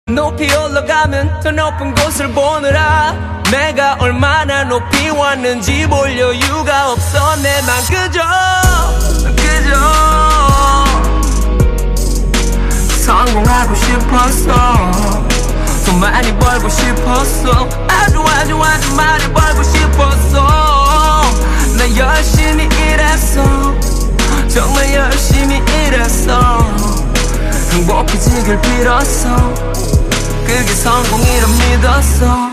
높이 올라가면 더 높은 곳을 보느라 내가 얼마나 높이 왔는지 볼 여유가 없어. 내 맘 그저 성공하고 싶었어. 돈 많이 벌고 싶었어. 아주 많이 벌고 싶었어. 나 열심히 일했어. 정말 열심히 일했어. 행복해지길 빌었어. 그게 성공이라 믿었어.